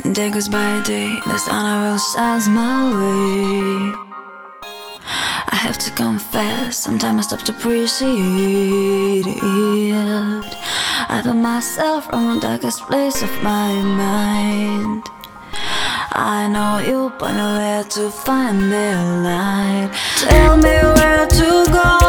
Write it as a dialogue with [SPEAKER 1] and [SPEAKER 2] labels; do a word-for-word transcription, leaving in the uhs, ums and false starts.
[SPEAKER 1] Day goes by day, the sun never shines my way. I have to confess, sometimes I stop to appreciate it. I put myself from the darkest place of my mind. I know you, but know where to find the light. Tell me where to go.